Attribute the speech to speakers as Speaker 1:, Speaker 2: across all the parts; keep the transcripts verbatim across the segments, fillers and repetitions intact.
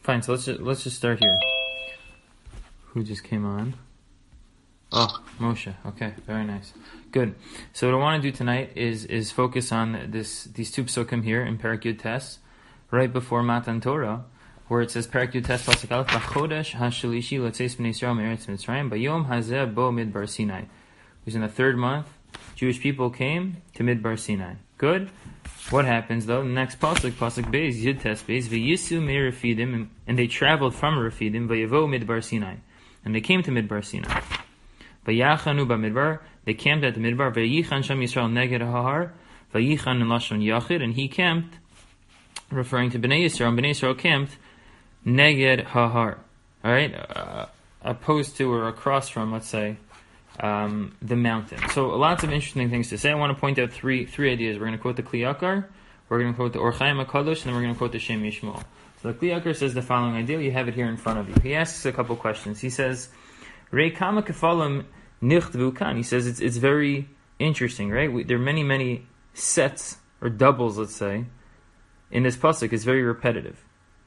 Speaker 1: Fine. So let's just, let's just start here. Who just came on? Oh, Moshe. Okay, very nice. Good. So what I want to do tonight is is focus on this these two psukim here in Perek Yud Tes, right before Matan Torah, where it says Perek Yud Tes pasuk Aleph Chodesh Hashalishi Latzeis Bnei Yisrael Me'eretz Mitzrayim Bayom Hazeh Bo Midbar Sinai. It was in the third month. Jewish people came to Midbar Sinai. Good. What happens though? The next pasuk, pasuk Beis Yud Tes Beis V'Yisu Me'Refidim, and they traveled from Refidim V'Yavo Midbar Sinai, and they came to Midbar Sinai. Vayachanu b'midbar, they camped at the midbar. Vayichan sham Yisrael neged hahar, vayichan in lashon yachid, and he camped, referring to Bnei Yisrael. And Bnei Yisrael camped neged hahar, all right, uh, opposed to or across from, let's say, um, the mountain. So lots of interesting things to say. I want to point out three three ideas. We're going to quote the Kli Yakar, we're going to quote the Or Chaim HaKadosh, and then we're going to quote the Shem Yishmael. So the Kli Yakar says the following idea. You have it here in front of you. He asks a couple questions. He says, Rei kama kefalim nichtvu kan. He says it's it's very interesting, right? We, there are many many sets or doubles, let's say, in this pasuk. It's very repetitive.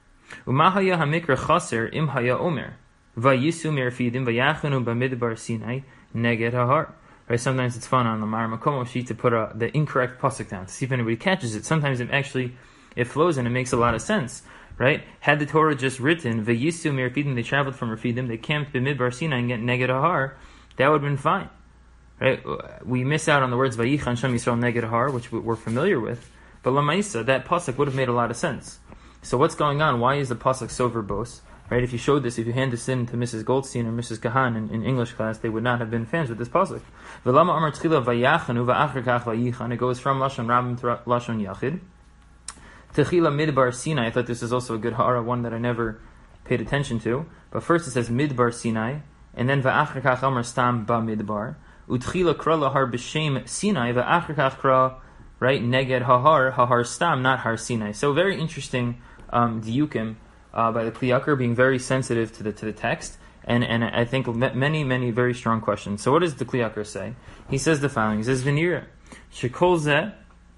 Speaker 1: Umahaya hamikra chaser im haya omer vayisu merfidim vayachanu b'midbar Sinai neged hahar. Right? Sometimes it's fun on the Mar Makomo sheet to put a, the incorrect pasuk down to see if anybody catches it. Sometimes it actually it flows and it makes a lot of sense. Right? Had the Torah just written, V'yisu Me'Refidim, they traveled from Refidim, they camped b'midbar Sinai and get neged hahar, that would have been fine. Right? We miss out on the words Vayichan Shem Yisrael neged hahar, which we're familiar with, but Lamaisa, that pasuk would have made a lot of sense. So what's going on? Why is the pasuk so verbose? Right? If you showed this, if you hand this in to Missus Goldstein or Missus Kahan in, in English class, they would not have been fans with this pasuk. V'lama Amar Tchila Vayachanu V'achar Kach Vayichan, it goes from Lashon Rabim to Lashon Yachid. Techila Midbar Sinai, I thought this is also a good hara, one that I never paid attention to. But first it says Midbar Sinai, and then Va'achar Kach Amar Stam Ba Midbar. Utchila Kra Lahar B'Shem Sinai, Va'achar Kach Kra, right, Neged Hahar, Hahar Stam, not Har Sinai. So very interesting um, diukim uh, by the Kli Yakar, being very sensitive to the to the text, and, and I think many, many very strong questions. So what does the Kli Yakar say? He says the following, he says, V'nira, Shekol Zeh,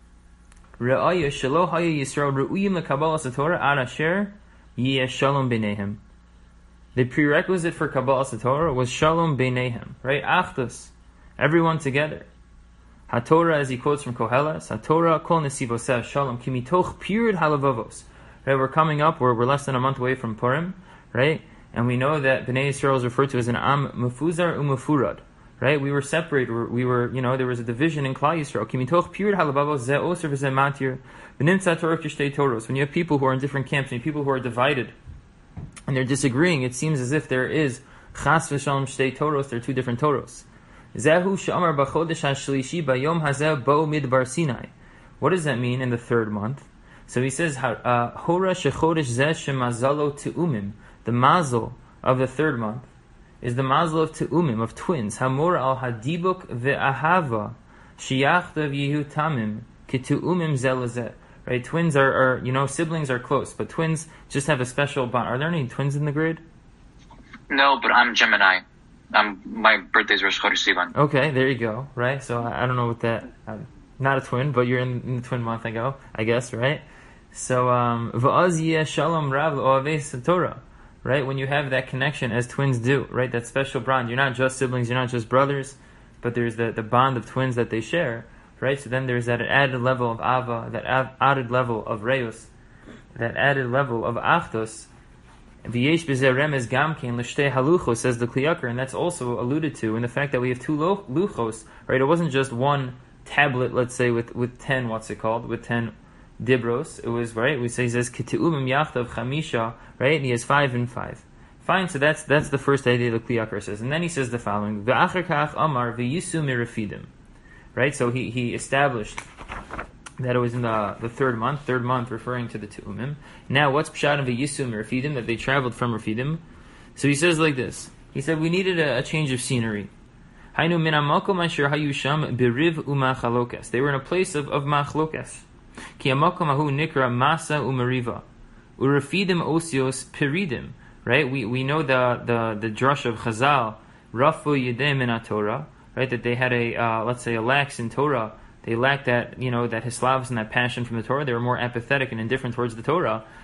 Speaker 1: Re'aya shelo haya Yisrael re'uyim lekabbalas haTorah ad asher yeh shalom beinehem. The prerequisite for kabbalas haTorah was shalom beinehem, right? Achdus, everyone together. HaTorah, as he quotes from Koheles, HaTorah kol nesivoseh shalom ki mitoch pirud halavavos. Right, we're coming up, we're, we're less than a month away from Purim, right? And we know that Bnei Yisrael is referred to as an am mufuzar umufurad. Right, we were separated. We were, you know, there was a division in Klal Yisrael. Kimitoch pirud halavavos ze oser v'ze matir v'nimtza Torah kishtei toros. When you have people who are in different camps, and you have people who are divided, and they're disagreeing, it seems as if there is chas v'shalom shtei toros. There are two different toros. Zehu she'amar b'chodesh hashlishi bayom hazeh bo midbar Sinai. What does that mean in the third month? So he says, Hora shechodesh zeh shemazalo te'umim. The mazel of the third month is the mazel of te'umim, of twins. Hamor al hadibuk ve'ahava shiyachtav yehu tamim ki te'umim zelazeh. Right, twins are, are, you know, siblings are close, but twins just have a special bond. Are there any twins in the grade?
Speaker 2: No, but I'm Gemini. I'm, my birthday's Rosh Chodesh Sivan.
Speaker 1: Okay, there you go. Right, so I, I don't know what that. I'm not a twin, but you're in, in the twin month. I go, I guess, right? So um, va'az yeh shalom rav l'ohavei Torah. Right, when you have that connection as twins do, right, that special bond, you're not just siblings, you're not just brothers, but there's the, the bond of twins that they share, right? So then there's that added level of ava, that added level of reus, that added level of achdos. V'yesh b'zeh remez gamkein l'shtei haluchos, says the Kli Yakar, and that's also alluded to in the fact that we have two luchos, right? It wasn't just one tablet, let's say, with, with ten, what's it called, with ten dibros. It was, right, we say, he says, K'te'umim yachtav chamisha, right, and he has five and five. Fine, so that's that's the first idea the Kli Yakar says. And then he says the following, V'achar kach amar v'yisu mirefidim. Right, so he, he established that it was in the, the third month, third month referring to the Te'umim. Now, what's pshat and v'yisu mirefidim, that they traveled from Refidim? So he says like this, he said, we needed a, a change of scenery. Hainu min ha'makom asher hayu sham biriv u'machalokas. They were in a place of, of machlokas. Ki ha'makom hahu nikra masa u'meriva. U'refidim osios peridim. Right? We we know the the, the drush of Chazal, Rafu Yedem min Torah, right? That they had a, uh, let's say, a lax in Torah. They lacked that, you know, that hislavs and that passion from the Torah. They were more apathetic and indifferent towards the Torah.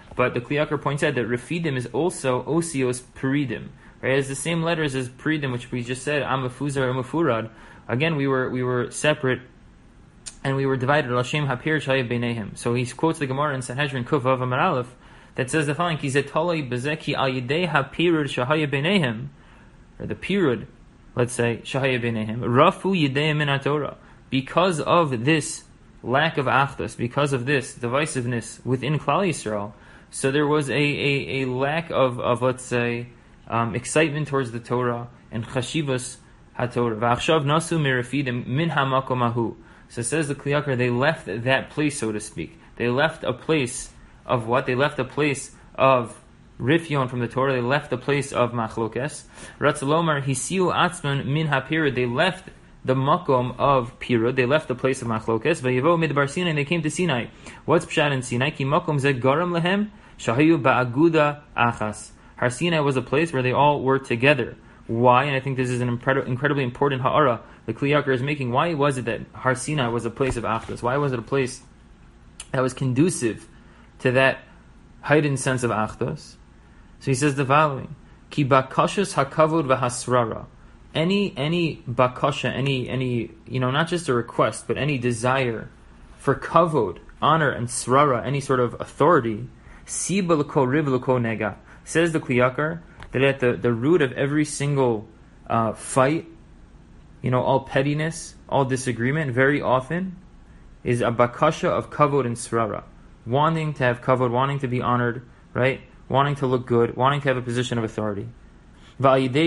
Speaker 1: But the Kli Yakar points out that Refidim is also Osios Peridim. Right? It's the same letters as Peridim, which we just said, Amafuzar, Amafurad. Again, we were we were separate, and we were divided. Lashem Hapir Shaya Beinehim. So he quotes the Gemara in Sanhedrin Kuf Vav Amar Aleph that says the following: Ki zetaloi bezeki al yidei hapirud shahaya beinehim, or the pirud, let's say shahaya beinehim, rafu yidei min haTorah. Because of this lack of achdus, because of this divisiveness within Klal Yisrael, so there was a, a, a lack of, of let's say um, excitement towards the Torah and chashivas haTorah. V'achshav nasu mirafidim min hamakom ahu. So says the Kli Yakar, they left that place, so to speak. They left a place of what? They left a place of rifyon from the Torah. They left the place of machlokes. Ratzalomar hisiu atzman min hapirud. They left the makom of pirud. They left the place of machlokes. Vayevo midbar Sinai. They came to Sinai. What's pshat in Sinai? Ki makom ze garam lehem shahayu ba'aguda achas. Har Sinai was a place where they all were together. Why? And I think this is an incredibly important ha'ara the Kli Yakar is making. Why was it that Har Sinai was a place of achdus? Why was it a place that was conducive to that heightened sense of achdus? So he says the following: Ki bakashas hakavod v'hasrara. Any any bakasha, any any you know, not just a request, but any desire for kavod, honor, and srara, any sort of authority. Siba l'ko riv l'ko nega. Says the Kli Yakar that at the, the root of every single uh, fight, you know, all pettiness, all disagreement, very often is a bakasha of kavod and srara. Wanting to have kavod, wanting to be honored, right? Wanting to look good, wanting to have a position of authority. What we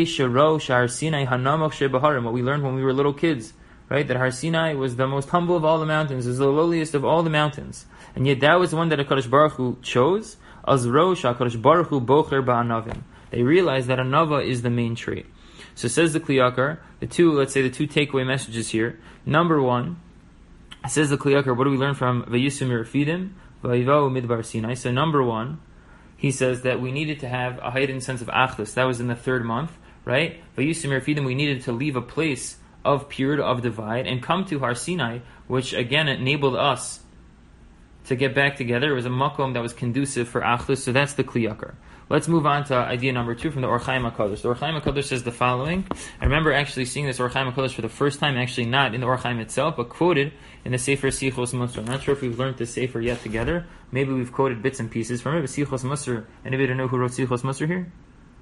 Speaker 1: learned when we were little kids, right? That Har Sinai was the most humble of all the mountains, is the lowliest of all the mountains. And yet that was the one that HaKadosh Baruch Hu chose. Az rosh HaKadosh Baruch Hu bocher ba'anavim. They realized that anava is the main trait. So says the Kli Yakar, the two, let's say the two takeaway messages here. Number one, says the Kli Yakar, what do we learn from Vayisu Mirafidim, Vayivahu Midbar Sinai? So number one, he says that we needed to have a heightened sense of achdus. That was in the third month, right? Vayisu Mirafidim, we needed to leave a place of period of divide and come to Har Sinai, which again enabled us to get back together. It was a makom that was conducive for achdus. So that's the Kli Yakar. Let's move on to idea number two from the Or Chaim HaKadosh. The Or Chaim HaKadosh says the following. I remember actually seeing this Or Chaim HaKadosh for the first time, actually not in the Or Chaim itself, but quoted in the Sefer Sichos Musar. I'm not sure if we've learned this Sefer yet together. Maybe we've quoted bits and pieces from it, but Sichos Musar, anybody know who wrote Sichos Musar here?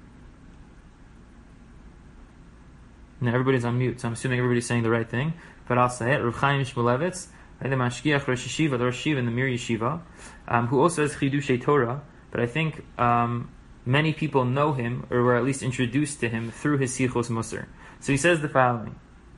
Speaker 1: No, everybody's on mute, so I'm assuming everybody's saying the right thing. But I'll say it. Rav Chaim Shmulevitz, the Mashgiach Rosh Yeshiva, the Rosh Yeshiva in the Mir Yeshiva, um, who also has Chidushei Torah, but I think um, many people know him, or were at least introduced to him through his Sichos Musar. So he says the following.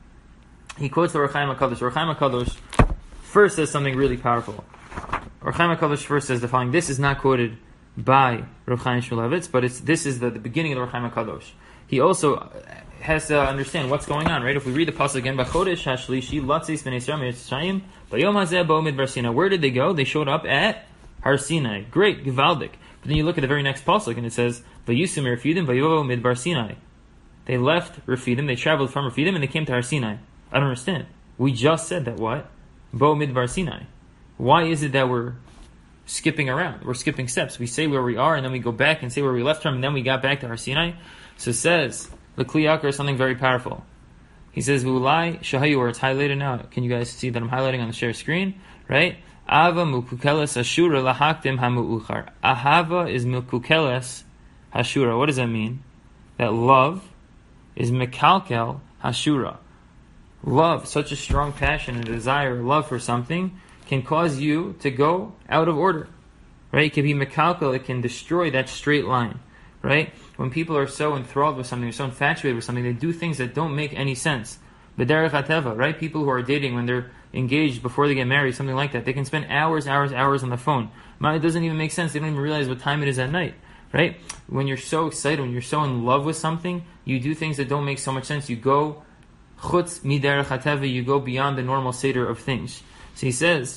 Speaker 1: He quotes the Or Chaim HaKadosh. Or Chaim HaKadosh first says something really powerful. Or Chaim HaKadosh first says the following. This is not quoted by Rav Chaim Shmulevitz, but it's this is the, the beginning of the Or Chaim HaKadosh. He also has to understand what's going on, right? If we read the pasuk again, B'chodesh hashlishi latzis b'nei Yisrael mitzrayim b'yom hazeh bo midbar Sinai. Where did they go? They showed up at Har Sinai. Great, Givaldik. But then you look at the very next pasuk and it says, Vayusum Refidim vayovo midbar Sinai. They left Refidim, they traveled from Refidim, and they came to Har Sinai. I don't understand. We just said that what? Bo midbar Sinai. Why is it that we're skipping around? We're skipping steps. We say where we are, and then we go back and say where we left from, and then we got back to Har Sinai. So it says the Kli Yakar something very powerful. He says, V'ulai shahayu, or it's highlighted now. Can you guys see that I'm highlighting on the share screen? Right? Ava mukukeles ashura lahaktim hamu'uchar. Ahava is mukukeles hashura. What does that mean? That love is mekalkel hashura. Love, such a strong passion and desire, love for something, can cause you to go out of order. Right? It can be mekalkel, it can destroy that straight line. Right? When people are so enthralled with something, or so infatuated with something, they do things that don't make any sense. B'derech hateva, right? People who are dating, when they're engaged before they get married, something like that, they can spend hours, hours, hours on the phone. It doesn't even make sense. They don't even realize what time it is at night. Right? When you're so excited, when you're so in love with something, you do things that don't make so much sense. You go chutz miderech hateva, you go beyond the normal seder of things. So he says,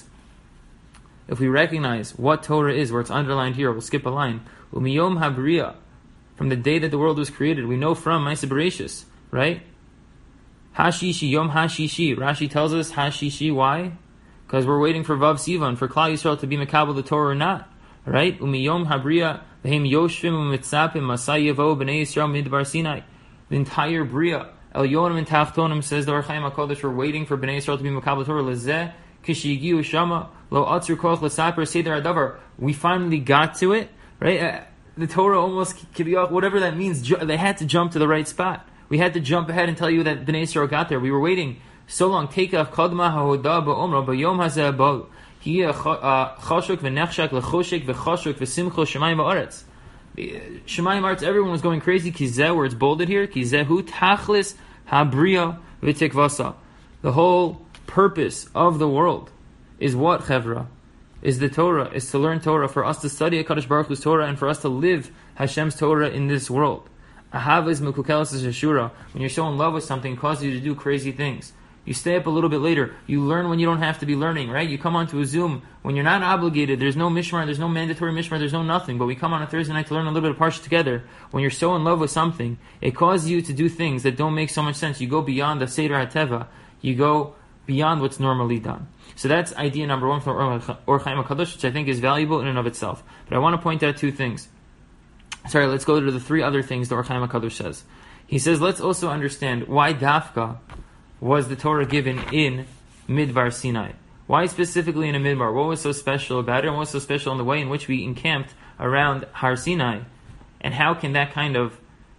Speaker 1: if we recognize what Torah is, where it's underlined here, we'll skip a line. Umiyom habriya, from the day that the world was created, we know from Ma'aseh Bereshis, right? Hashishi, Yom Hashishi. Rashi tells us Hashishi, why? Because we're waiting for Vav Sivan, for Klal Yisrael to be Mekabel the Torah or not. right? Umiyom habriya v'hem yoshvim u'mitzapim masay yevo b'nei Yisrael midbar Sinai. The entire bria, El Yonim and Tachtonim, says the Or Chaim HaKadosh, were waiting for Bnei Yisrael to be Makabel Torah. Lezeh kishigiu shama lo atzur koch l'saper seder adavar. We finally got to it, right? Uh, the Torah almost whatever that means. Ju- they had to jump to the right spot. We had to jump ahead and tell you that Bnei Yisrael got there. We were waiting so long. Teikaf kadma hahodah ba'omra ba'yom hazeh ba'u. Hiya chashuk v'nechshak l'choshek v'chashuk v'simcho shemayim ba'aretz. Shemayim Arts, everyone was going crazy. Kizeh, where it's bolded here. Kizehu tachlis habriya v'tikvasa. The whole purpose of the world is what, Chevra? Is the Torah, is to learn Torah, for us to study HaKadosh Baruch Hu's Torah, and for us to live Hashem's Torah in this world. Ahava is mekukelas hashura. When you're so in love with something, it causes you to do crazy things. You stay up a little bit later. You learn when you don't have to be learning, right? You come onto a Zoom when you're not obligated. There's no mishmar, there's no mandatory mishmar, there's no nothing. But we come on a Thursday night to learn a little bit of Parsha together. When you're so in love with something, it causes you to do things that don't make so much sense. You go beyond the Seder HaTeva. You go beyond what's normally done. So that's idea number one from Or Chaim HaKadosh, which I think is valuable in and of itself. But I want to point out two things. Sorry, let's go to the three other things the Or Chaim HaKadosh says. He says, let's also understand why Dafka was the Torah given in Midbar Sinai. Why specifically in a Midbar? What was so special about it? And what was so special in the way in which we encamped around Har Sinai? And how can that kind of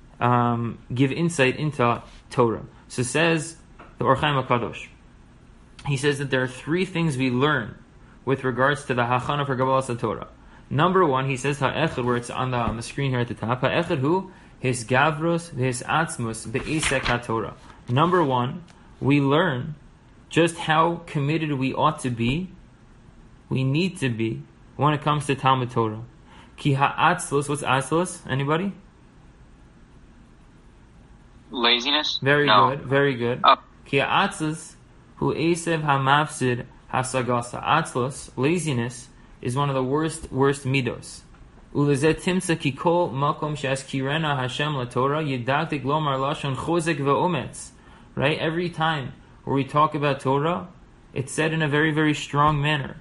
Speaker 1: um, give insight into Torah? So says the Or Chaim HaKadosh. He says that there are three things we learn with regards to the Hachana for Kabbalas Torah. Number one, he says ha'echad, where it's on the on the screen here at the top. Ha'echad hu his gavros his atzmus be'isek haTorah. Number one, we learn just how committed we ought to be, we need to be, when it comes to Talmud Torah. Ki ha'atzlos, what's atzlos? Anybody?
Speaker 2: Laziness?
Speaker 1: Very
Speaker 2: no.
Speaker 1: good, very good.
Speaker 2: Oh.
Speaker 1: Ki ha'atzlos hu esev ha'mafsid ha'sagasa. Atzlos, laziness, is one of the worst, worst midos. Ulezet timsa ki kol makom she'askirena Hashem laTorah yidaktik lomar lashon chozek ve'ometz. Right? Every time where we talk about Torah, it's said in a very, very strong manner.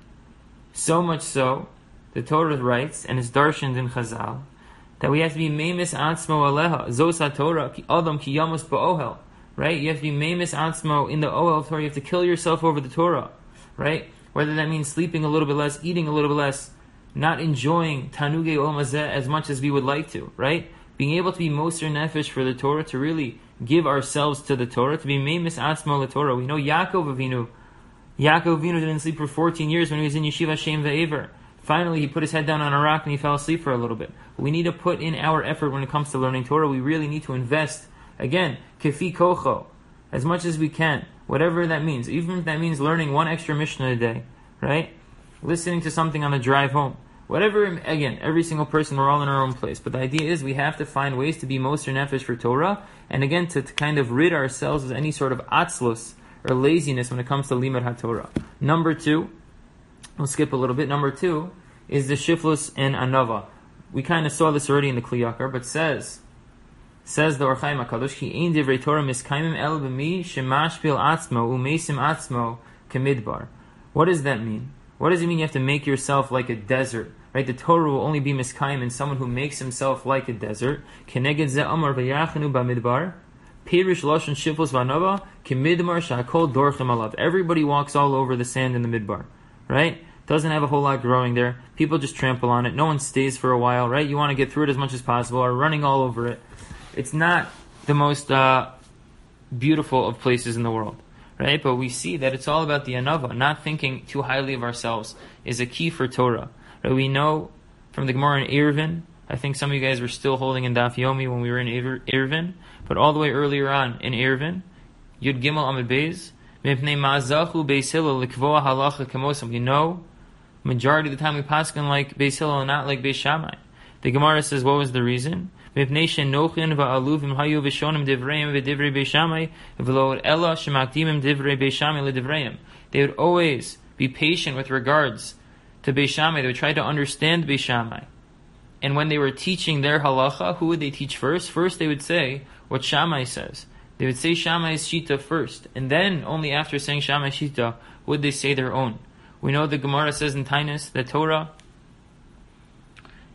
Speaker 1: So much so, the Torah writes, and it's darshaned in Chazal, that we have to be meimis atzmo aleha, zos ha-Torah, ki adam ki yamus ba'ohel. Right? You have to be meimis atzmo in the ohel of Torah. You have to kill yourself over the Torah. Right? Whether that means sleeping a little bit less, eating a little bit less, not enjoying tanugei olam hazeh as much as we would like to. Right? Being able to be moser nefesh for the Torah, to really give ourselves to the Torah, to be meimis atzmo la Torah. We know Yaakov Avinu. Yaakov Avinu didn't sleep for fourteen years when he was in Yeshiva Shem Ve'ever. Finally, he put his head down on a rock and he fell asleep for a little bit. We need to put in our effort when it comes to learning Torah. We really need to invest, again, kefi kocho, as much as we can, whatever that means. Even if that means learning one extra Mishnah a day, right? Listening to something on the drive home. Whatever, again, every single person, we're all in our own place. But the idea is we have to find ways to be moser nefesh for Torah, and again, to, to kind of rid ourselves of any sort of atzlos or laziness when it comes to limud haTorah. Number two, we'll skip a little bit. Number two is the shiflus and anava. We kind of saw this already in the Kli Yakar, but says, says the Or Chaim HaKadosh, ki ein divrei Torah miskaimim el b'mi shemashpil atzmo umesim atzmo kemidbar. What does that mean? What does it mean you have to make yourself like a desert? Right? The Torah will only be miskayim in someone who makes himself like a desert. Keneged ze amar v'yachenu b'midbar. Pirish lashon shiflus v'anava kemidbar sha'akol dorchem alav. Everybody walks all over the sand in the midbar. Right? Doesn't have a whole lot growing there. People just trample on it. No one stays for a while. Right? You want to get through it as much as possible. Are running all over it. It's not the most uh, beautiful of places in the world. Right? But we see that it's all about the anava. Not thinking too highly of ourselves is a key for Torah. Right? We know from the Gemara in Eruvin, I think some of you guys were still holding in Daf Yomi when we were in Eruvin, but all the way earlier on in Eruvin, Yud Gimel Amud Beis, Mipnei Ma'azachu Beis Hillel Likvoa Halacha Kemosam. You know, majority of the time we paskin like Beis Hillel and not like Beis Shammai. The Gemara says, what was the reason? Mipnei Shenochin Va'aluvim Hayu V'shonim Divreim V'divrei Beis Shammai V'lo Ella Shemakdimim Divrei Beis Shammai L'Divreim. They would always be patient with regards to Beis Shammai. They would try to understand Beis Shammai. And when they were teaching their halacha, who would they teach first? First they would say what Shammai says. They would say Shammai's Shita first. And then, only after saying Shammai's Shita, would they say their own. We know the Gemara says in Tainus that Torah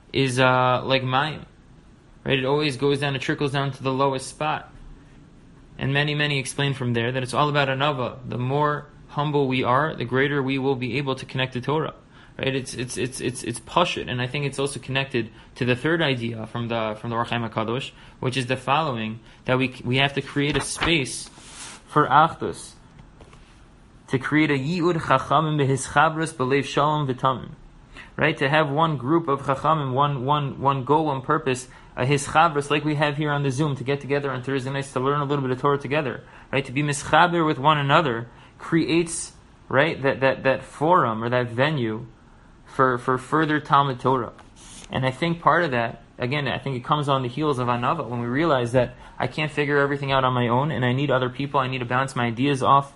Speaker 1: is uh, like mayim, right? It always goes down, it trickles down to the lowest spot. And many, many explain from there that it's all about anava. The more humble we are, the greater we will be able to connect to Torah. Right? It's it's it's it's it's pashut, and I think it's also connected to the third idea from the from the Or Chaim HaKadosh, which is the following: that we we have to create a space for achdus, to create a yiud chachamim behischabros belev shalom v'tamim. Right? To have one group of chachamim, one one one goal, one purpose, a hischabros, like we have here on the Zoom, to get together on Thursday nights to learn a little bit of Torah together. Right? To be mischaber with one another creates, right, that that that forum or that venue for, for further Talmud Torah. And I think part of that, again, I think it comes on the heels of Anava, when we realize that I can't figure everything out on my own, and I need other people, I need to bounce my ideas off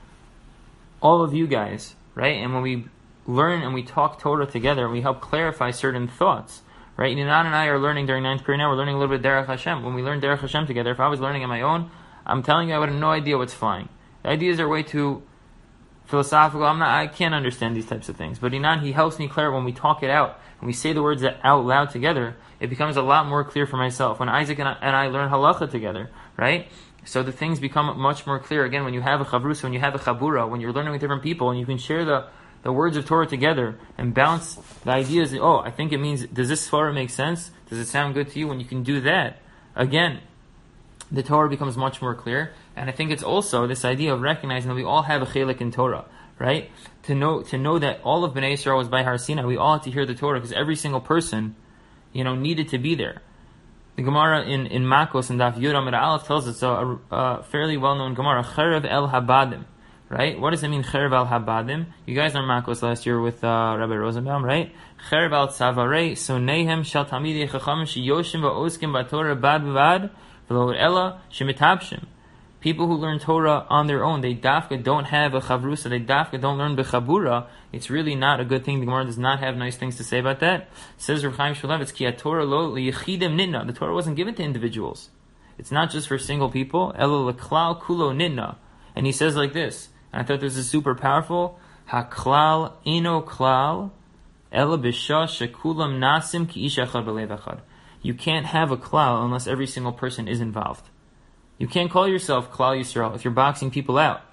Speaker 1: all of you guys, right? And when we learn and we talk Torah together, we help clarify certain thoughts, right? Ninan and I are learning during ninth period now, we're learning a little bit Derech Hashem. When we learn Derech Hashem together, if I was learning on my own, I'm telling you I would have no idea what's flying. The ideas are way too philosophical. I'm not. I can't understand these types of things. But Inan, he helps me clear when we talk it out, when we say the words out loud together. It becomes a lot more clear for myself. When Isaac and I, and I learn halacha together, right? So the things become much more clear. Again, when you have a chavrusa, when you have a chabura, when you're learning with different people, and you can share the, the words of Torah together and bounce the ideas. Oh, I think it means. Does this svara make sense? Does it sound good to you? When you can do that, again, the Torah becomes much more clear. And I think it's also this idea of recognizing that we all have a chelik in Torah, right? To know to know that all of Bnei Yisrael was by Har Sinai, we all had to hear the Torah because every single person, you know, needed to be there. The Gemara in, in Makos and Daf Yud Amud Aleph tells us a, a fairly well-known Gemara, Cherev El Habadim, right? What does it mean, Cherev El Habadim? You guys are Makos last year with uh, Rabbi Rosenbaum, right? Cherev El Tzavarei Sonehem Shal Talmidei Chachamim Sheyoshim Va'oskim B'Torah Bad B'Bad V'Lo Ela Shemitapshim. People who learn Torah on their own, they dafka don't have a chavrusa, they dafka don't learn bechabura. It's really not a good thing. The Gemara does not have nice things to say about that. It says Rav Chaim Shmulevitz, ki Torah lo liyichidim nitna. The Torah wasn't given to individuals. It's not just for single people. Elo leklal kulo nitna. And he says like this, and I thought this is super powerful. Haklal ino klal ela b'shah shekulam nasim ki ish echad b'lev echad. You can't have a klal unless every single person is involved. You can't call yourself Klal Yisrael if you're boxing people out.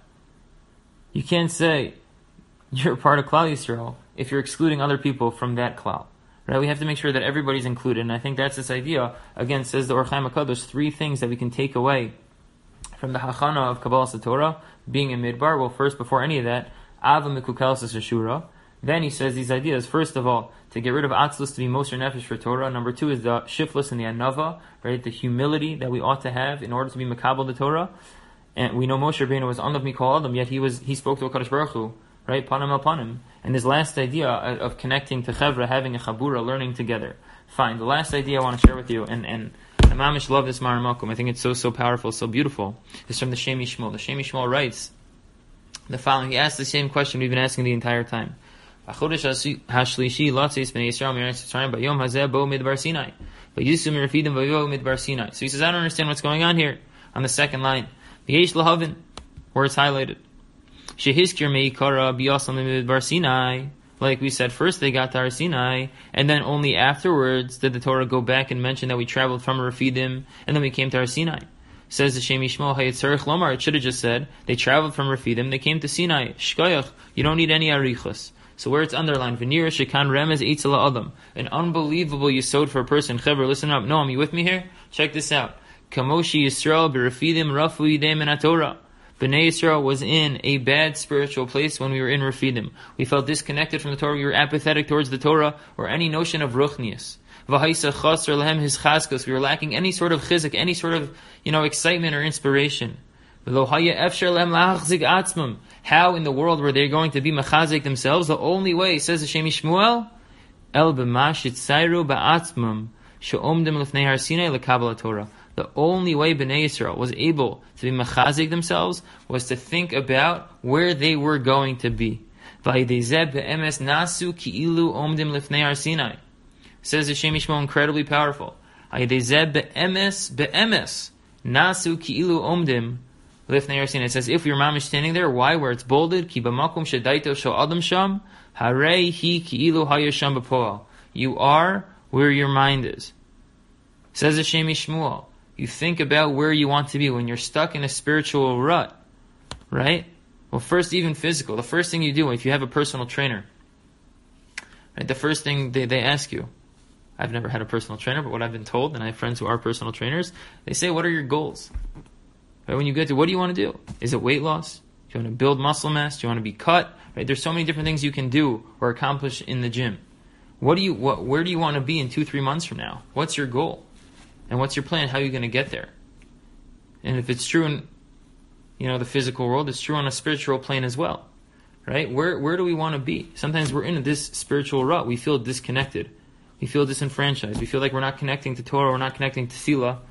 Speaker 1: You can't say you're part of Klal Yisrael if you're excluding other people from that Klal. Right? We have to make sure that everybody's included. And I think that's this idea. Again, says the Or Chaim HaKadosh, three things that we can take away from the Hachana of Kabbalas HaTorah, being in Midbar. Well, first, before any of that, Ava Mikukelas Ashura. Then he says these ideas. First of all, to get rid of Atzlus, to be Moser Nefesh for Torah. Number two is the Shiflus and the Anava, right? The humility that we ought to have in order to be Makabal the Torah. And we know Moshe Rabbeinu was Anav Mikol Adam, yet he was he spoke to HaKadosh Baruch Hu, right? Panim el Panim. And this last idea of connecting to Chevra, having a Chabura, learning together. Fine. The last idea I want to share with you, and and I mamish love this Maram Malkum. I think it's so so powerful, so beautiful. It's from the Shem Yishmol. The Shem Yishmol writes the following. He asked the same question we've been asking the entire time. So he says, I don't understand what's going on here. On the second line, where it's highlighted. Like we said, first they got to Har Sinai, and then only afterwards did the Torah go back and mention that we traveled from Refidim, and then we came to Har Sinai. Says the Shem Yishmol, Lomar, it should have just said, they traveled from Refidim, they came to Sinai. Shkoyach, you don't need any arichos. So where it's underlined, Venira Shekan Remez Eitzala Adam, an unbelievable yisod for a person. Chevra, listen up. Noam, you with me here? Check this out. Kamoshi Yisrael B'Refidim Rafu Yidei Min HaTorah. Bnei Yisrael was in a bad spiritual place when we were in Refidim. We felt disconnected from the Torah. We were apathetic towards the Torah or any notion of ruchnius. V'haisa Chasr Lehem His Chaskos. We were lacking any sort of chizik, any sort of, you know, excitement or inspiration. How in the world were they going to be machazik themselves? The only way, says the Shem Yishmuel, El b'mashit sayru ba'atzmam she'omdim lefnei Har Sinai lekabel Torah. The only way Bnei Yisrael was able to be machazik themselves was to think about where they were going to be. V'ayidei be'emes nasu ki'ilu omdim lefnei Har Sinai. Says the Shem Yishmuel, incredibly powerful. V'ayidei be'emes be'emes nasu ki'ilu omdim. It says, if your mom is standing there, why? Where it's bolded, ki b'makom shedaito shel adam sham, harei hi ki'ilu hayasham b'poal. You are where your mind is. Says Hashem Yishmuel, you think about where you want to be when you're stuck in a spiritual rut, right? Well, first, even physical. The first thing you do, if you have a personal trainer, right, the first thing they, they ask you, I've never had a personal trainer, but what I've been told, and I have friends who are personal trainers, they say, what are your goals? Right, when you get to, what do you want to do? Is it weight loss? Do you want to build muscle mass? Do you want to be cut? Right, there's so many different things you can do or accomplish in the gym. What do you, what, where do you want to be in two, three months from now? What's your goal? And what's your plan? How are you going to get there? And if it's true in, you know, the physical world, it's true on a spiritual plane as well. Right? Where where do we want to be? Sometimes we're in this spiritual rut. We feel disconnected. We feel disenfranchised. We feel like we're not connecting to Torah, we're not connecting to Tefillah,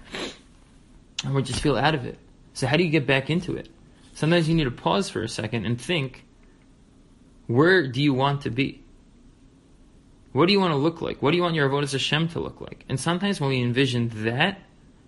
Speaker 1: and we just feel out of it. So how do you get back into it? Sometimes you need to pause for a second and think, where do you want to be? What do you want to look like? What do you want your Avodas Hashem to look like? And sometimes when we envision that,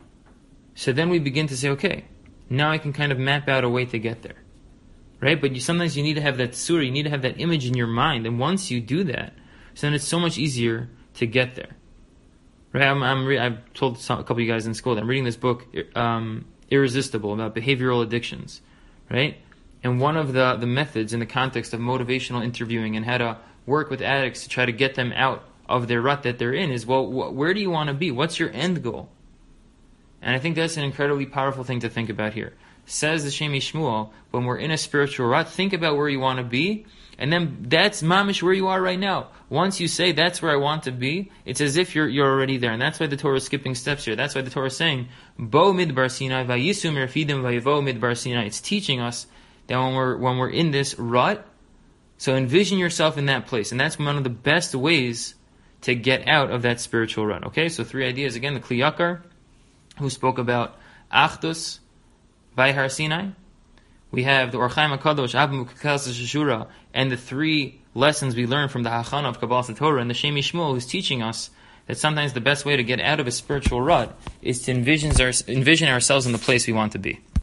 Speaker 1: so then we begin to say, okay, now I can kind of map out a way to get there. Right? But you, sometimes you need to have that surah, you need to have that image in your mind. And once you do that, so then it's so much easier to get there. Right? I'm, I'm re- I've told some, a couple of you guys in school that I'm reading this book, um, Irresistible, about behavioral addictions. Right? And one of the, the methods in the context of motivational interviewing and how to work with addicts to try to get them out of their rut that they're in is, well, wh- where do you want to be? What's your end goal? And I think that's an incredibly powerful thing to think about here. Says the Shem Yishmuel, when we're in a spiritual rut, think about where you want to be, and then that's mamish where you are right now. Once you say, that's where I want to be, it's as if you're you're already there. And that's why the Torah is skipping steps here. That's why the Torah is saying, Bo midbar Sinai, vayisu merfidim vayivo midbar Sinai. It's teaching us that when we're, when we're in this rut, so envision yourself in that place. And that's one of the best ways to get out of that spiritual rut. Okay, so three ideas. Again, the Kli Yakar, who spoke about Achdus by Har Sinai. We have the Or Chaim HaKadosh, Abba Mukakal Shashura, and the three lessons we learn from the Hachana of Kabbalas Torah, and the Shem Yishmuel, who's teaching us that sometimes the best way to get out of a spiritual rut is to envision, our, envision ourselves in the place we want to be.